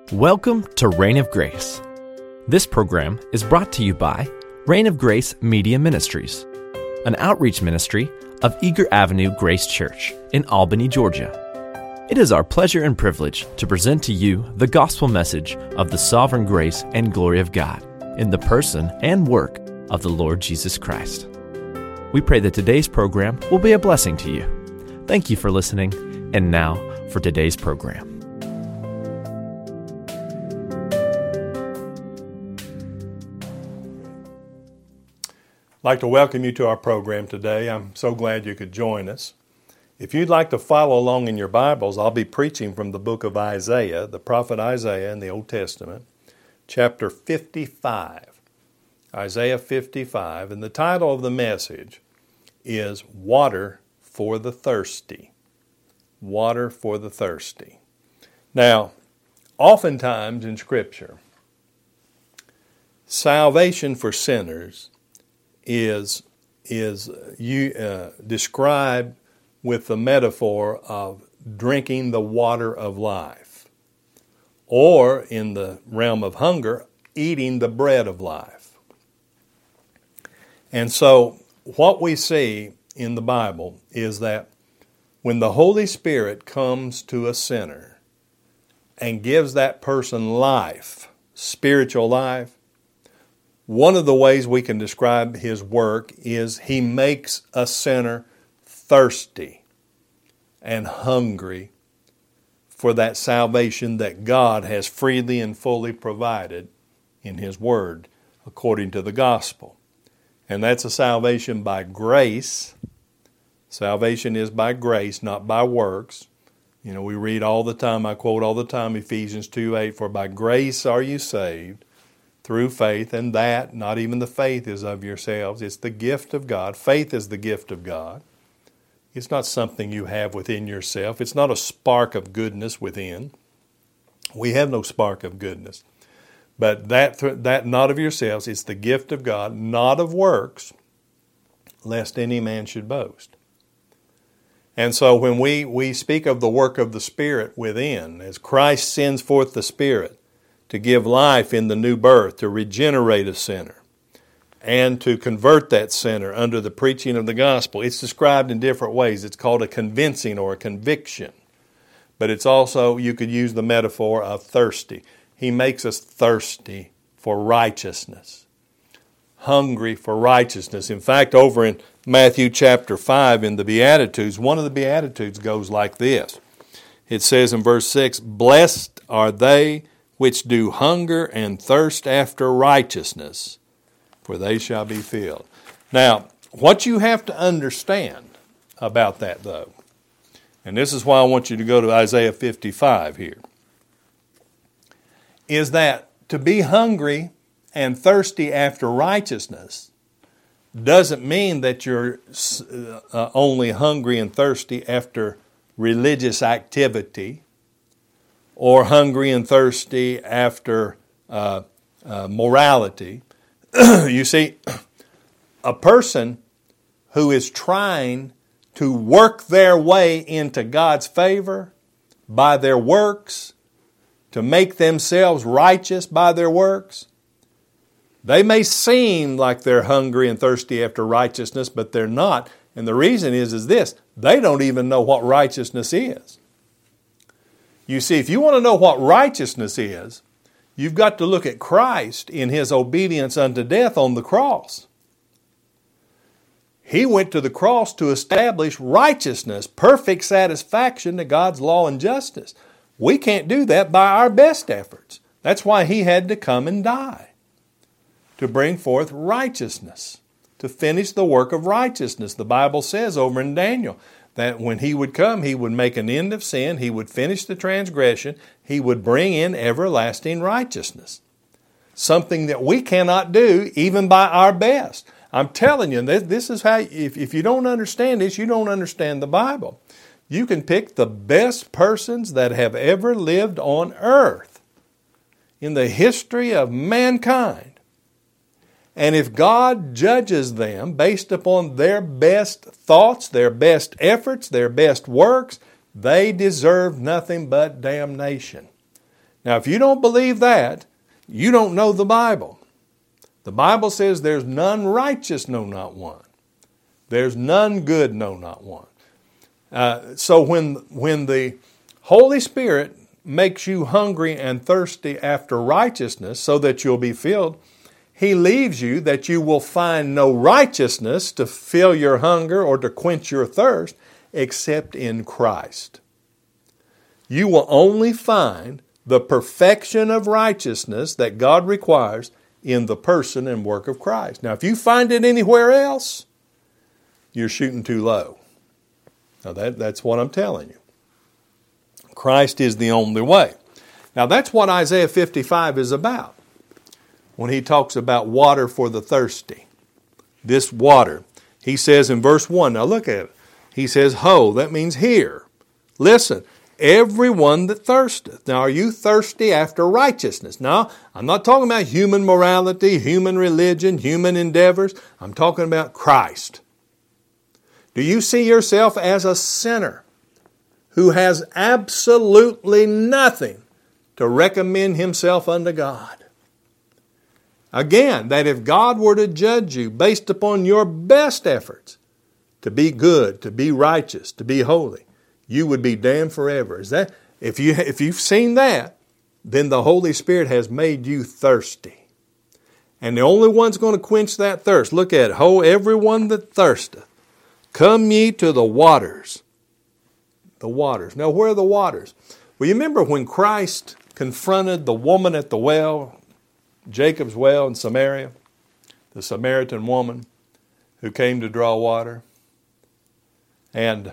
Welcome to Reign of Grace. This program is brought to you by Reign of Grace Media Ministries, an outreach ministry of Eager Avenue Grace Church in Albany, Georgia. It is our pleasure and privilege to present to you the gospel message of the sovereign grace and glory of God in the person and work of the Lord Jesus Christ. We pray that today's program will be a blessing to you. Thank you for listening, and now for today's program. I'd like to welcome you to our program today. I'm so glad you could join us. If you'd like to follow along in your Bibles, I'll be preaching from the book of Isaiah, the prophet Isaiah in the Old Testament, chapter 55. Isaiah 55, and the title of the message is Water for the Thirsty. Water for the Thirsty. Now, oftentimes in Scripture, salvation for sinners is described with the metaphor of drinking the water of life, or in the realm of hunger, eating the bread of life. And so what we see in the Bible is that when the Holy Spirit comes to a sinner and gives that person life, spiritual life, one of the ways we can describe His work is He makes a sinner thirsty and hungry for that salvation that God has freely and fully provided in His Word, according to the gospel. And that's a salvation by grace. Salvation is by grace, not by works. You know, we read all the time, I quote all the time, Ephesians 2:8, "For by grace are you saved, through faith, and that, not even the faith is of yourselves. It's the gift of God. Faith is the gift of God. It's not something you have within yourself. It's not a spark of goodness within. We have no spark of goodness. But that not of yourselves, it's the gift of God, not of works, lest any man should boast." And so when we speak of the work of the Spirit within, as Christ sends forth the Spirit to give life in the new birth, to regenerate a sinner, and to convert that sinner under the preaching of the gospel. It's described in different ways. It's called a convincing or a conviction. But it's also, you could use the metaphor of thirsty. He makes us thirsty for righteousness, hungry for righteousness. In fact, over in Matthew chapter 5 in the Beatitudes, one of the Beatitudes goes like this. It says in verse 6, "Blessed are they which do hunger and thirst after righteousness, for they shall be filled." Now, what you have to understand about that, though, and this is why I want you to go to Isaiah 55 here, is that to be hungry and thirsty after righteousness doesn't mean that you're only hungry and thirsty after religious activity, or hungry and thirsty after morality. You see, a person who is trying to work their way into God's favor by their works, to make themselves righteous by their works, they may seem like they're hungry and thirsty after righteousness, but they're not. And the reason is this: they don't even know what righteousness is. You see, if you want to know what righteousness is, you've got to look at Christ in His obedience unto death on the cross. He went to the cross to establish righteousness, perfect satisfaction to God's law and justice. We can't do that by our best efforts. That's why He had to come and die, to bring forth righteousness, to finish the work of righteousness. The Bible says over in Daniel that when He would come, He would make an end of sin, He would finish the transgression, He would bring in everlasting righteousness. Something that we cannot do even by our best. I'm telling you, this is how, if you don't understand this, you don't understand the Bible. You can pick the best persons that have ever lived on earth in the history of mankind. And if God judges them based upon their best thoughts, their best efforts, their best works, they deserve nothing but damnation. Now, if you don't believe that, you don't know the Bible. The Bible says there's none righteous, no, not one. There's none good, no, not one. So when the Holy Spirit makes you hungry and thirsty after righteousness so that you'll be filled, He leaves you that you will find no righteousness to fill your hunger or to quench your thirst except in Christ. You will only find the perfection of righteousness that God requires in the person and work of Christ. Now, if you find it anywhere else, you're shooting too low. Now, that's what I'm telling you. Christ is the only way. Now, that's what Isaiah 55 is about when he talks about water for the thirsty. This water. He says in verse 1, now look at it. He says, ho, that means hear. Listen, everyone that thirsteth. Now, are you thirsty after righteousness? Now, I'm not talking about human morality, human religion, human endeavors. I'm talking about Christ. Do you see yourself as a sinner who has absolutely nothing to recommend himself unto God? Again, that if God were to judge you based upon your best efforts to be good, to be righteous, to be holy, you would be damned forever. Is that, if you've seen that, then the Holy Spirit has made you thirsty. And the only one's going to quench that thirst. Look at it. Ho, everyone that thirsteth, come ye to the waters. The waters. Now, where are the waters? Well, you remember when Christ confronted the woman at the well, Jacob's well in Samaria, the Samaritan woman who came to draw water. And,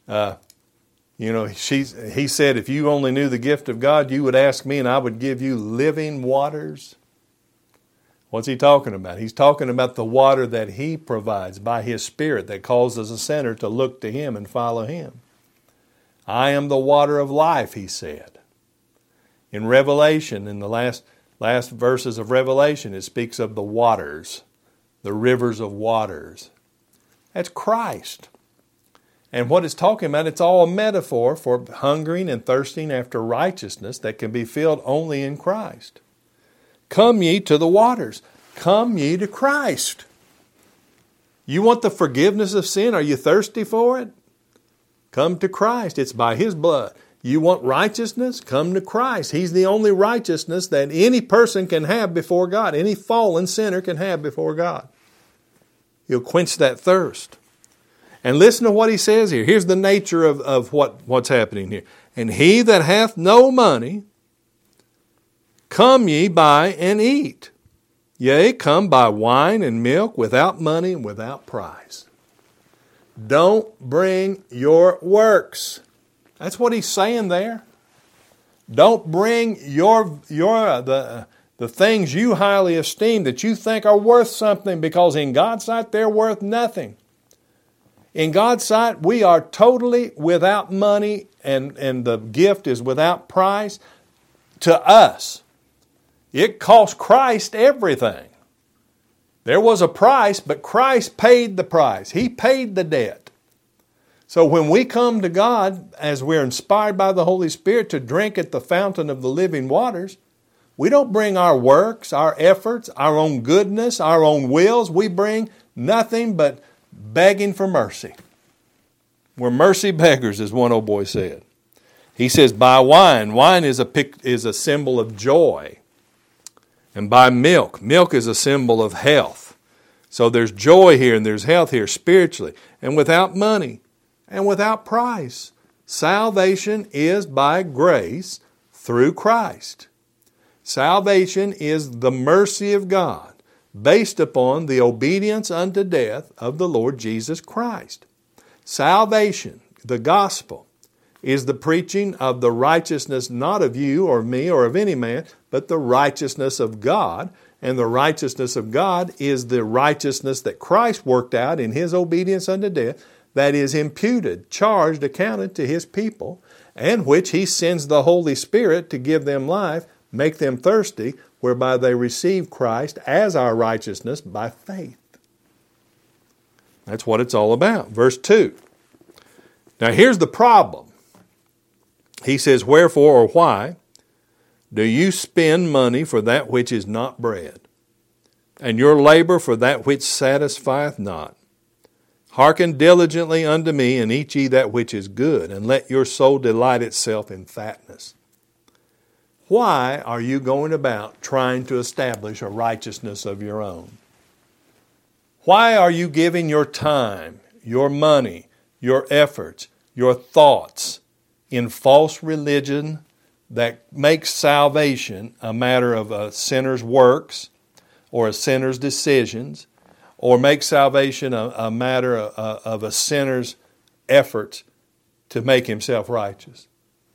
he said, if you only knew the gift of God, you would ask me and I would give you living waters. What's he talking about? He's talking about the water that He provides by His Spirit that causes a sinner to look to Him and follow Him. I am the water of life, He said. In Revelation, in the last verses of Revelation, it speaks of the waters, the rivers of waters. That's Christ. And what it's talking about, it's all a metaphor for hungering and thirsting after righteousness that can be filled only in Christ. Come ye to the waters. Come ye to Christ. You want the forgiveness of sin? Are you thirsty for it? Come to Christ. It's by His blood. You want righteousness? Come to Christ. He's the only righteousness that any person can have before God. Any fallen sinner can have before God. He'll quench that thirst. And listen to what he says here. Here's the nature of what's happening here. And he that hath no money, come ye buy and eat. Yea, come buy wine and milk without money and without price. Don't bring your works. That's what he's saying there. Don't bring the things you highly esteem that you think are worth something, because in God's sight they're worth nothing. In God's sight, we are totally without money and the gift is without price to us. It cost Christ everything. There was a price, but Christ paid the price. He paid the debt. So when we come to God, as we're inspired by the Holy Spirit to drink at the fountain of the living waters, we don't bring our works, our efforts, our own goodness, our own wills. We bring nothing but begging for mercy. We're mercy beggars, as one old boy said. He says, buy wine. Wine is a symbol of joy. And buy milk. Milk is a symbol of health. So there's joy here and there's health here spiritually. And without money and without price. Salvation is by grace through Christ. Salvation is the mercy of God based upon the obedience unto death of the Lord Jesus Christ. Salvation, the gospel, is the preaching of the righteousness not of you or me or of any man, but the righteousness of God. And the righteousness of God is the righteousness that Christ worked out in His obedience unto death, that is imputed, charged, accounted to His people, and which He sends the Holy Spirit to give them life, make them thirsty, whereby they receive Christ as our righteousness by faith. That's what it's all about. Verse 2. Now here's the problem. He says, wherefore or why do you spend money for that which is not bread, and your labor for that which satisfieth not? Hearken diligently unto me, and eat ye that which is good, and let your soul delight itself in fatness. Why are you going about trying to establish a righteousness of your own? Why are you giving your time, your money, your efforts, your thoughts in false religion that makes salvation a matter of a sinner's works or a sinner's decisions, or makes salvation a matter of a sinner's efforts to make himself righteous?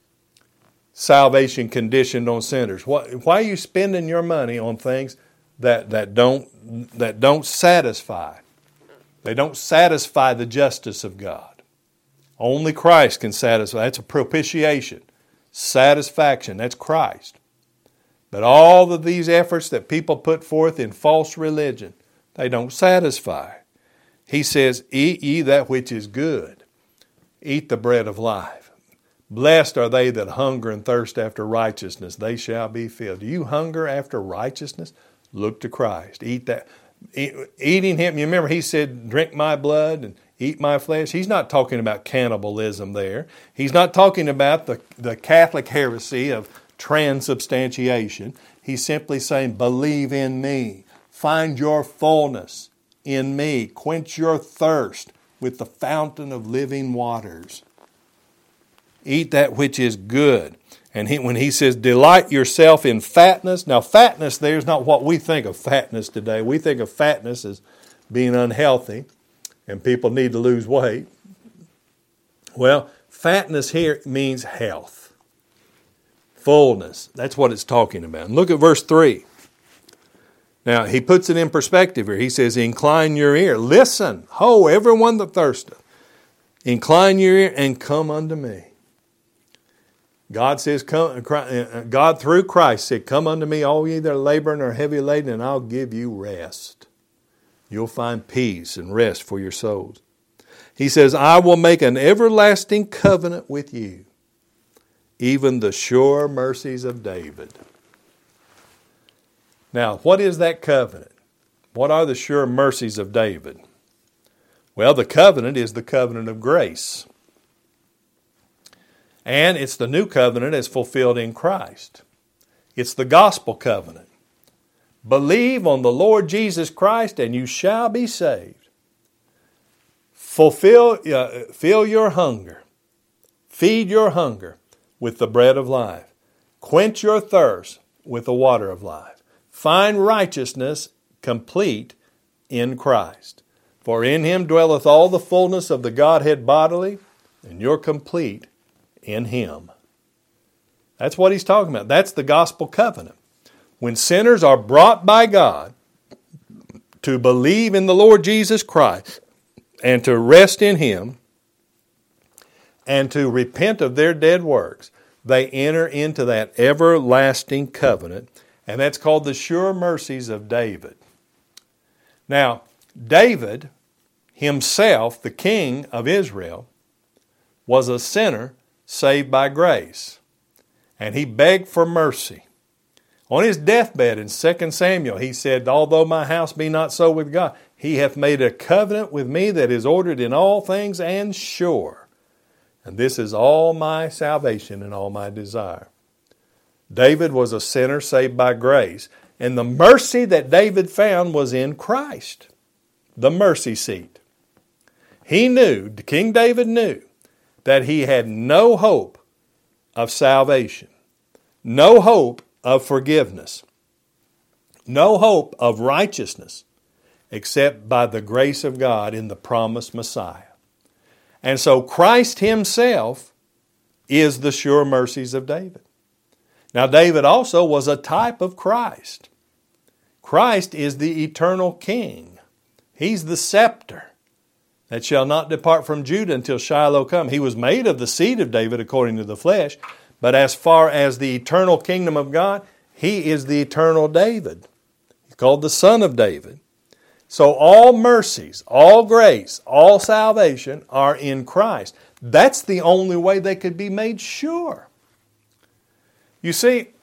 Salvation conditioned on sinners. Why are you spending your money on things that don't satisfy? They don't satisfy the justice of God. Only Christ can satisfy. That's a propitiation. Satisfaction, that's Christ. But all of these efforts that people put forth in false religion, they don't satisfy. He says, eat ye that which is good. Eat the bread of life. Blessed are they that hunger and thirst after righteousness. They shall be filled. Do you hunger after righteousness? Look to Christ. Eat that. Eating Him, you remember He said, drink my blood and eat my flesh. He's not talking about cannibalism there. He's not talking about the Catholic heresy of transubstantiation. He's simply saying, believe in me. Find your fullness in me. Quench your thirst with the fountain of living waters. Eat that which is good. And when he says, delight yourself in fatness. Now, fatness there is not what we think of fatness today. We think of fatness as being unhealthy and people need to lose weight. Well, fatness here means health, fullness. That's what it's talking about. And look at verse 3. Now, he puts it in perspective here. He says, incline your ear. Listen, ho, everyone that thirsteth. Incline your ear and come unto me. God says, God through Christ said, come unto me, all ye that are laboring or heavy laden, and I'll give you rest. You'll find peace and rest for your souls. He says, I will make an everlasting covenant with you, even the sure mercies of David. Now, what is that covenant? What are the sure mercies of David? Well, the covenant is the covenant of grace. And it's the new covenant as fulfilled in Christ. It's the gospel covenant. Believe on the Lord Jesus Christ and you shall be saved. Fill your hunger. Feed your hunger with the bread of life. Quench your thirst with the water of life. Find righteousness complete in Christ. For in Him dwelleth all the fullness of the Godhead bodily, and you're complete in Him. That's what he's talking about. That's the gospel covenant. When sinners are brought by God to believe in the Lord Jesus Christ and to rest in Him and to repent of their dead works, they enter into that everlasting covenant, and that's called the sure mercies of David. Now, David himself, the king of Israel, was a sinner saved by grace, and he begged for mercy. On his deathbed in 2 Samuel, he said, although my house be not so with God, He hath made a covenant with me that is ordered in all things and sure. And this is all my salvation and all my desire. David was a sinner saved by grace, and the mercy that David found was in Christ, the mercy seat. King David knew that he had no hope of salvation, no hope of forgiveness, no hope of righteousness, except by the grace of God in the promised Messiah. And so Christ Himself is the sure mercies of David. Now, David also was a type of Christ. Christ is the eternal King. He's the scepter that shall not depart from Judah until Shiloh come. He was made of the seed of David according to the flesh, but as far as the eternal kingdom of God, He is the eternal David. He's called the Son of David. So all mercies, all grace, all salvation are in Christ. That's the only way they could be made sure. You see,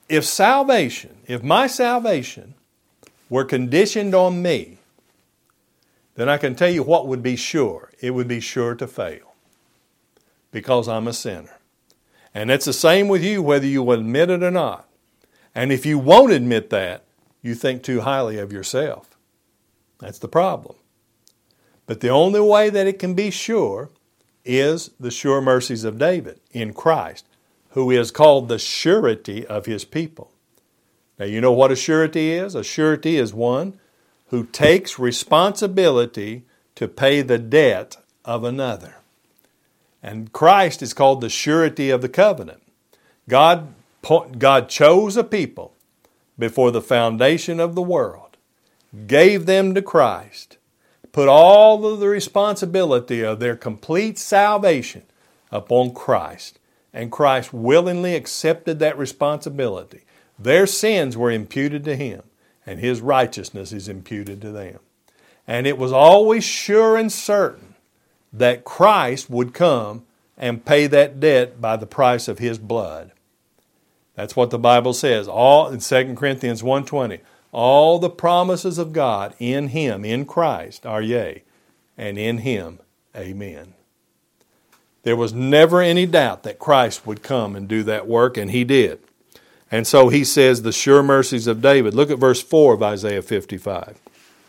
if my salvation were conditioned on me, then I can tell you what would be sure. It would be sure to fail because I'm a sinner. And it's the same with you whether you will admit it or not. And if you won't admit that, you think too highly of yourself. That's the problem. But the only way that it can be sure is the sure mercies of David in Christ, who is called the surety of his people. Now you know what a surety is? A surety is one who takes responsibility to pay the debt of another. And Christ is called the surety of the covenant. God chose a people before the foundation of the world, gave them to Christ, put all of the responsibility of their complete salvation upon Christ, and Christ willingly accepted that responsibility. Their sins were imputed to Him, and His righteousness is imputed to them. And it was always sure and certain that Christ would come and pay that debt by the price of His blood. That's what the Bible says. All in 2 Corinthians 1:20, all the promises of God in Him, in Christ, are yea, and in Him, amen. There was never any doubt that Christ would come and do that work, and He did. And so He says the sure mercies of David. Look at verse 4 of Isaiah 55.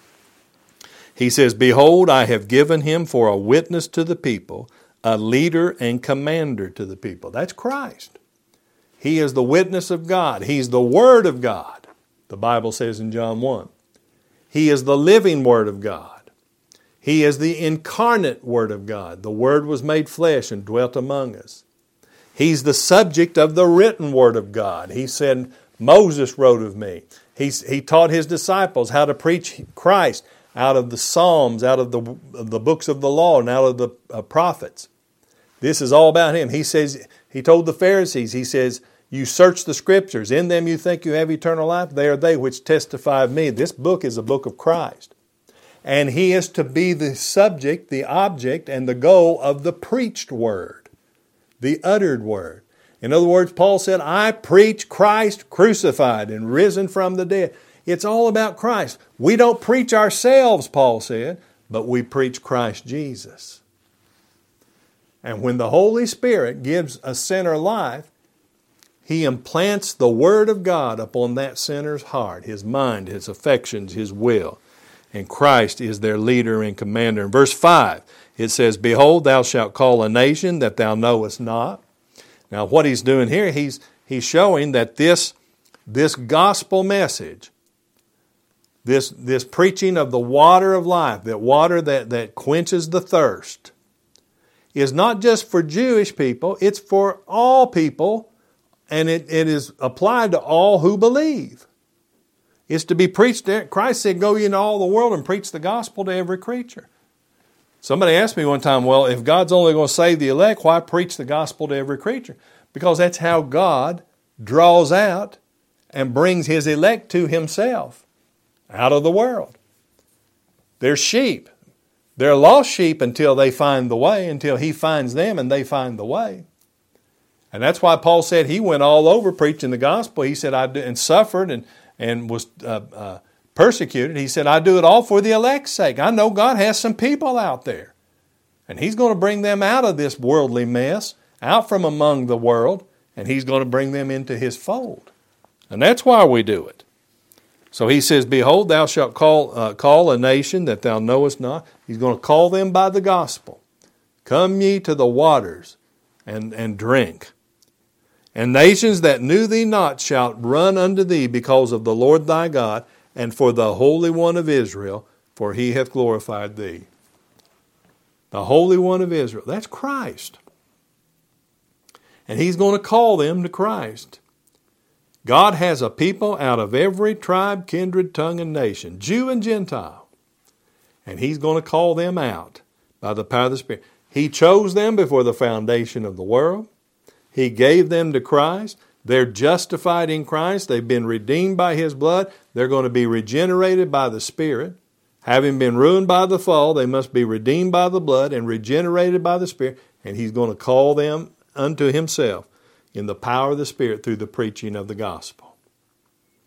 He says, behold, I have given him for a witness to the people, a leader and commander to the people. That's Christ. He is the witness of God. He's the Word of God, the Bible says in John 1. He is the living Word of God. He is the incarnate Word of God. The Word was made flesh and dwelt among us. He's the subject of the written Word of God. He said, Moses wrote of me. He taught his disciples how to preach Christ out of the Psalms, out of the books of the law, and out of the prophets. This is all about Him. He says, He told the Pharisees, He says, you search the Scriptures. In them you think you have eternal life. They are they which testify of me. This book is a book of Christ. And He is to be the subject, the object, and the goal of the preached Word, the uttered Word. In other words, Paul said, I preach Christ crucified and risen from the dead. It's all about Christ. We don't preach ourselves, Paul said, but we preach Christ Jesus. And when the Holy Spirit gives a sinner life, He implants the Word of God upon that sinner's heart, his mind, his affections, his will. And Christ is their leader and commander. In verse 5, it says, behold, thou shalt call a nation that thou knowest not. Now what he's doing here, he's showing that this gospel message, this preaching of the water of life, that water that quenches the thirst, is not just for Jewish people, it's for all people, and it is applied to all who believe. It's to be preached. Christ said, go ye into all the world and preach the gospel to every creature. Somebody asked me one time, well, if God's only going to save the elect, why preach the gospel to every creature? Because that's how God draws out and brings His elect to Himself out of the world. They're sheep. They're lost sheep until they find the way, until He finds them and they find the way. And that's why Paul said he went all over preaching the gospel. He said, and suffered and was persecuted. He said, I do it all for the elect's sake. I know God has some people out there. And He's going to bring them out of this worldly mess, out from among the world, and He's going to bring them into His fold. And that's why we do it. So He says, behold, thou shalt call a nation that thou knowest not. He's going to call them by the gospel. Come ye to the waters and drink. And nations that knew thee not shall run unto thee because of the Lord thy God, and for the Holy One of Israel, for He hath glorified thee. The Holy One of Israel. That's Christ. And He's going to call them to Christ. God has a people out of every tribe, kindred, tongue, and nation, Jew and Gentile. And He's going to call them out by the power of the Spirit. He chose them before the foundation of the world. He gave them to Christ. They're justified in Christ. They've been redeemed by His blood. They're going to be regenerated by the Spirit. Having been ruined by the fall, they must be redeemed by the blood and regenerated by the Spirit. And He's going to call them unto Himself in the power of the Spirit through the preaching of the gospel.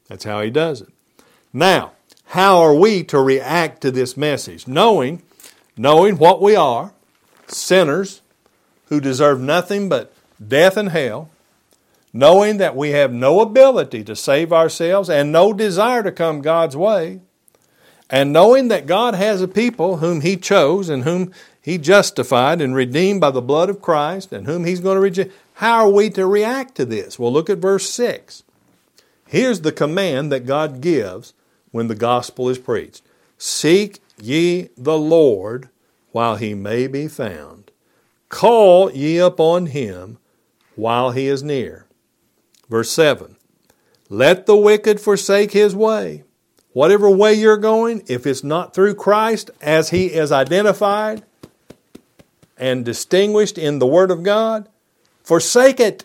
That's how He does it. Now, how are we to react to this message? Knowing what we are, sinners who deserve nothing but death and hell, knowing that we have no ability to save ourselves and no desire to come God's way, and knowing that God has a people whom He chose and whom He justified and redeemed by the blood of Christ and whom He's going to redeem. How are we to react to this? Well, look at verse 6. Here's the command that God gives when the gospel is preached. Seek ye the Lord while He may be found. Call ye upon Him while He is near. Verse 7. Let the wicked forsake his way. Whatever way you're going, if it's not through Christ as He is identified and distinguished in the Word of God, forsake it.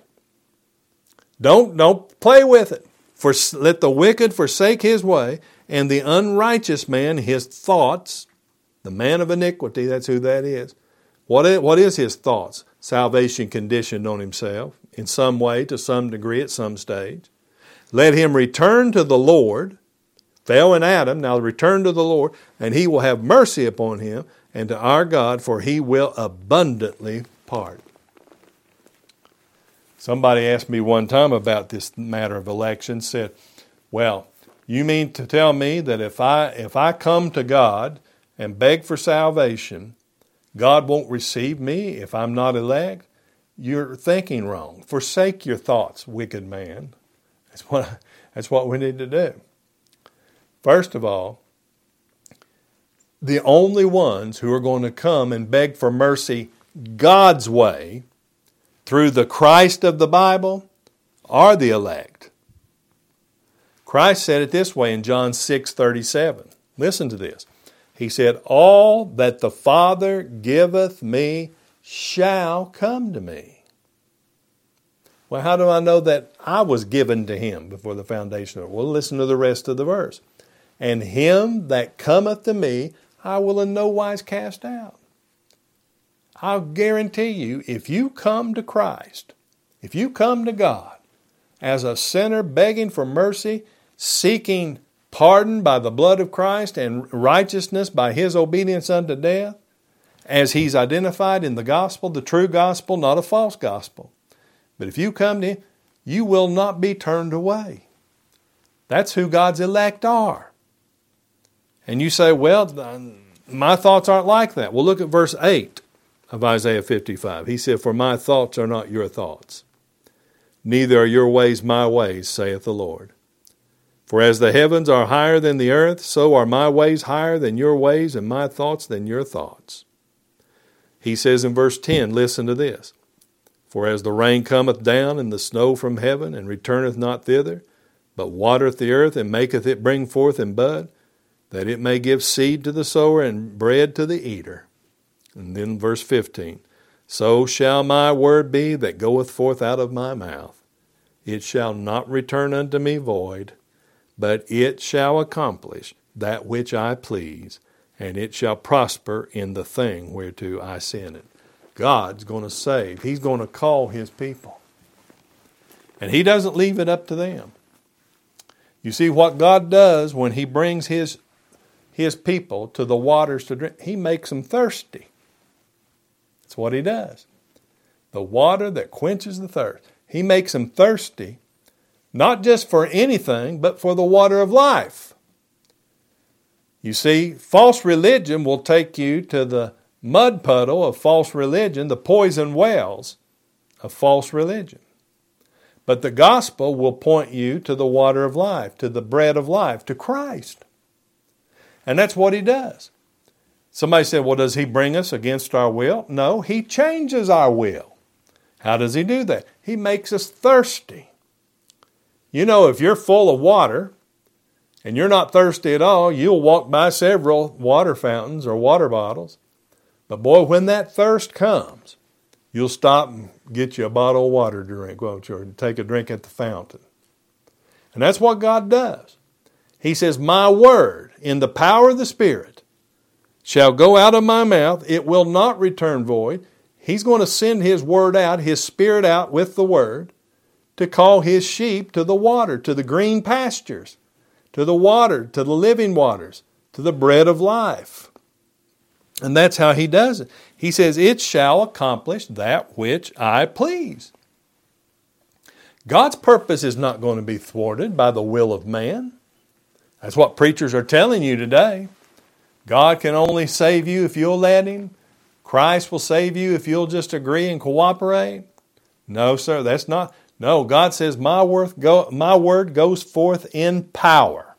Don't play with it. Let the wicked forsake his way, and the unrighteous man his thoughts. The man of iniquity, that's who that is. What is his thoughts? Salvation conditioned on himself in some way, to some degree, at some stage. Let him return to the Lord. Fell in Adam, now return to the Lord, and He will have mercy upon him, and to our God, for He will abundantly pardon. Somebody asked me one time about this matter of election, said, well, you mean to tell me that if I come to God and beg for salvation, God won't receive me if I'm not elect? You're thinking wrong. Forsake your thoughts, wicked man. That's what we need to do. First of all, the only ones who are going to come and beg for mercy God's way through the Christ of the Bible are the elect. Christ said it this way in John 6:37. Listen to this. He said, all that the Father giveth me shall come to me. Well, how do I know that I was given to Him before the foundation of the world? Well, listen to the rest of the verse. And him that cometh to me, I will in no wise cast out. I'll guarantee you, if you come to Christ, if you come to God as a sinner begging for mercy, seeking pardon by the blood of Christ and righteousness by His obedience unto death, as He's identified in the gospel, the true gospel, not a false gospel. But if you come to Him, you will not be turned away. That's who God's elect are. And you say, well, my thoughts aren't like that. Well, look at verse 8 of Isaiah 55. He said, for my thoughts are not your thoughts, neither are your ways my ways, saith the Lord. For as the heavens are higher than the earth, so are my ways higher than your ways, and my thoughts than your thoughts. He says in verse 10, listen to this. For as the rain cometh down and the snow from heaven, and returneth not thither, but watereth the earth, and maketh it bring forth and bud, that it may give seed to the sower and bread to the eater. And then verse 15, so shall my word be that goeth forth out of my mouth. It shall not return unto me void, but it shall accomplish that which I please, and it shall prosper in the thing whereto I send it. God's going to save. He's going to call His people. And He doesn't leave it up to them. You see what God does when He brings His people to the waters to drink? He makes them thirsty. That's what He does. The water that quenches the thirst. He makes them thirsty, not just for anything, but for the water of life. You see, false religion will take you to the mud puddle of false religion, the poison wells of false religion. But the gospel will point you to the water of life, to the bread of life, to Christ. And that's what He does. Somebody said, well, does He bring us against our will? No, He changes our will. How does He do that? He makes us thirsty. You know, if you're full of water and you're not thirsty at all, you'll walk by several water fountains or water bottles. But boy, when that thirst comes, you'll stop and get you a bottle of water to drink, won't you? Or take a drink at the fountain. And that's what God does. He says, my word in the power of the Spirit shall go out of my mouth. It will not return void. He's going to send His word out, His Spirit out with the word to call His sheep to the water, to the green pastures, to the water, to the living waters, to the bread of life. And that's how He does it. He says, it shall accomplish that which I please. God's purpose is not going to be thwarted by the will of man. That's what preachers are telling you today. God can only save you if you'll let Him. Christ will save you if you'll just agree and cooperate. No, sir, that's not. No, God says, my word goes forth in power,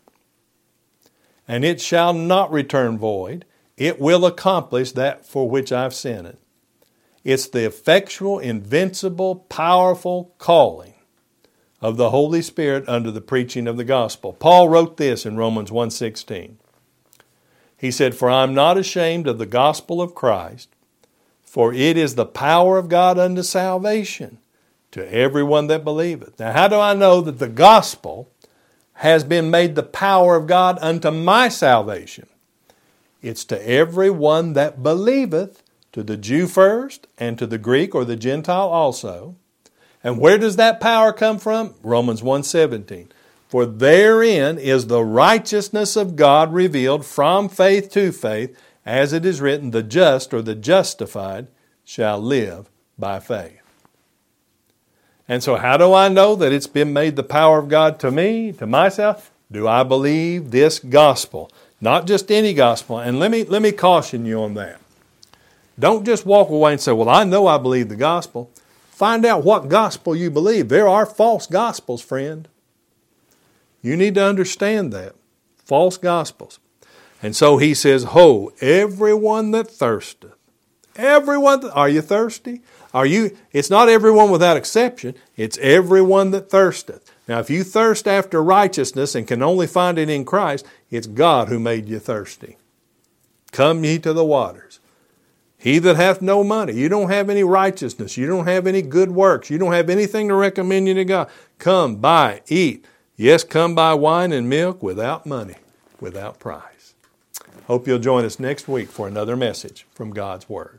and it shall not return void. It will accomplish that for which I've sent it. It's the effectual, invincible, powerful calling of the Holy Spirit under the preaching of the gospel. Paul wrote this in Romans 1:16. He said, for I am not ashamed of the gospel of Christ, for it is the power of God unto salvation to everyone that believeth. Now, how do I know that the gospel has been made the power of God unto my salvation? It's to everyone that believeth, to the Jew first, and to the Greek or the Gentile also. And where does that power come from? Romans 1:17. For therein is the righteousness of God revealed from faith to faith, as it is written, the just or the justified shall live by faith. And so how do I know that it's been made the power of God to me, to myself? Do I believe this gospel? Not just any gospel. And let me caution you on that. Don't just walk away and say, well, I know I believe the gospel. Find out what gospel you believe. There are false gospels, friend. You need to understand that. False gospels. And so he says, ho, everyone that thirsteth. Are you thirsty? It's not everyone without exception. It's everyone that thirsteth. Now, if you thirst after righteousness and can only find it in Christ, it's God who made you thirsty. Come ye to the waters. He that hath no money, you don't have any righteousness, you don't have any good works, you don't have anything to recommend you to God. Come, buy, eat. Yes, come buy wine and milk without money, without price. Hope you'll join us next week for another message from God's Word.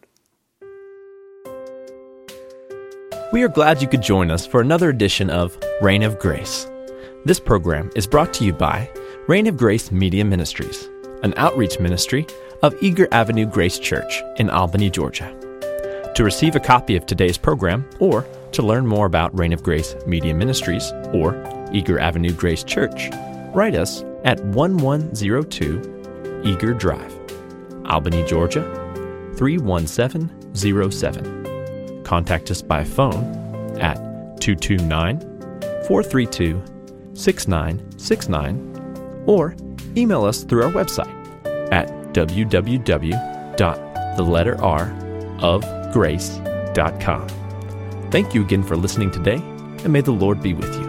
We are glad you could join us for another edition of Reign of Grace. This program is brought to you by Reign of Grace Media Ministries, an outreach ministry of Eager Avenue Grace Church in Albany, Georgia. To receive a copy of today's program or to learn more about Reign of Grace Media Ministries or Eager Avenue Grace Church, write us at 1102 Eager Drive, Albany, Georgia 31707. Contact us by phone at 229-432-6969 or email us through our website at www.theletterrofgrace.com. Thank you again for listening today, and may the Lord be with you.